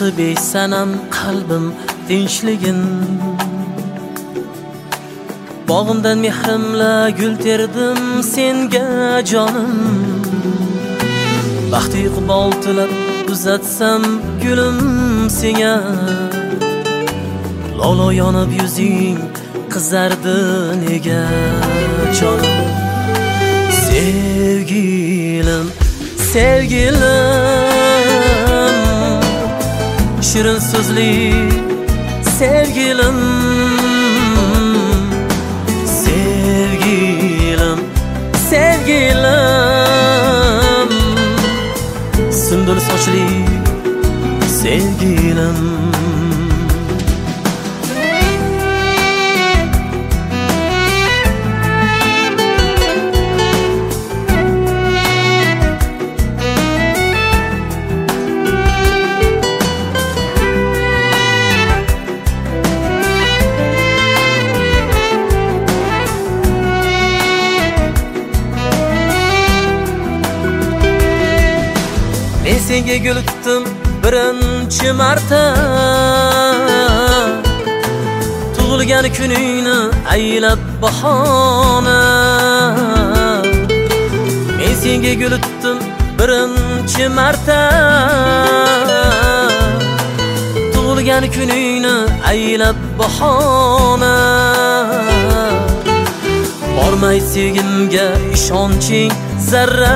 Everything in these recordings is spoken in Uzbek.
topdi besanam qalbim tinchligin. Bog'imdan mehrimla gul terdim senga jonim. Baxt iqbol tilab uzatsam gulim senga. Lolo yonib yuzing qizardi nega jonim. Sevgilim, sevgilim, shirin so'zli sevgilim. Sevgilim, sevgilim, sümbül sochli sevgilim. Men senga gul tutdim birinchi marta. Tug'ilgan kuningni aylab bahona. Men senga gul tutdim birinchi marta. Tug'ilgan kuningni aylab bahona. Bormay sevgimga ishonching zarra.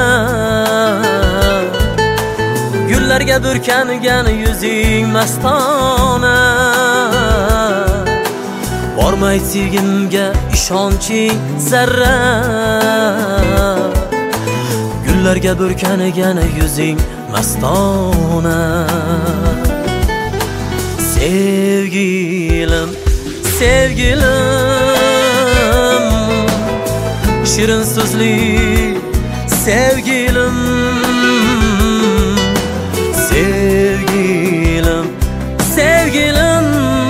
Gullarga burkangan yuzing mastona. Bormay sevgimga ishonching zarra. Gullarga burkangan yuzing mastona. Sevgilim, sevgilim, shirin so'zli sevgilim. Sevgilim, sevgilim,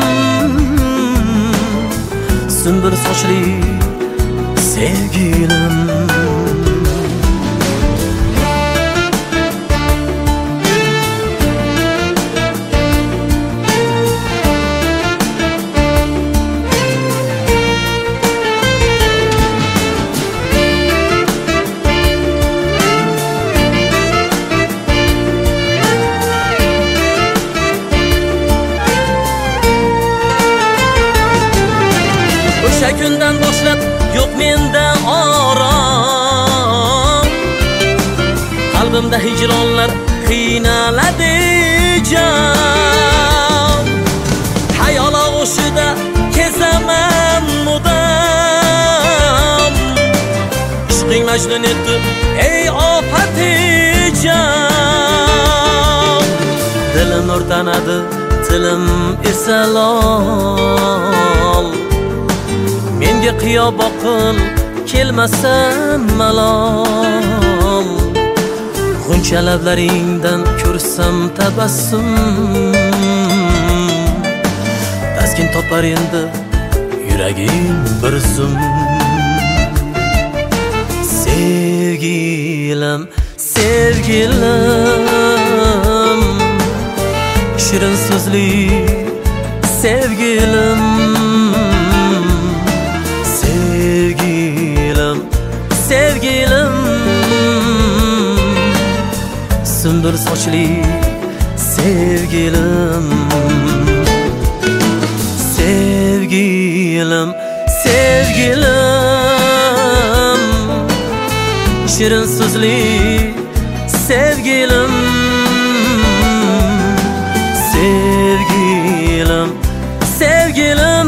sümbül sochli sevgilim. O'sha kundan boshlab yo'q menda orom. Qalbimda hijronlar qiynaladi jon. Hayol og'ushida kezaman mudam. Ishqing majnun etdi ey ofatijon. Dilim o'rtanadi tilim esa lol. Menga qiyo boqil kelmasa malol. G'uncha lablaringdan ko'rsam tabassum. Taskin topar endi yuragim bir zum. Sevgilim, sevgilim, shirin so'zli sevgilim. Sevgilim, sevgilim, sümbül sochli sevgilim. Sevgilim, sevgilim, shirin so'zli sevgilim. Sevgilim, sevgilim,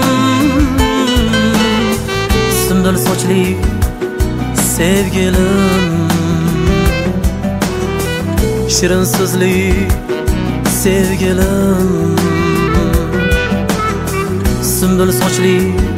sümbül sochli sevgilim. Shirin so'zli sevgilim, sümbül sochli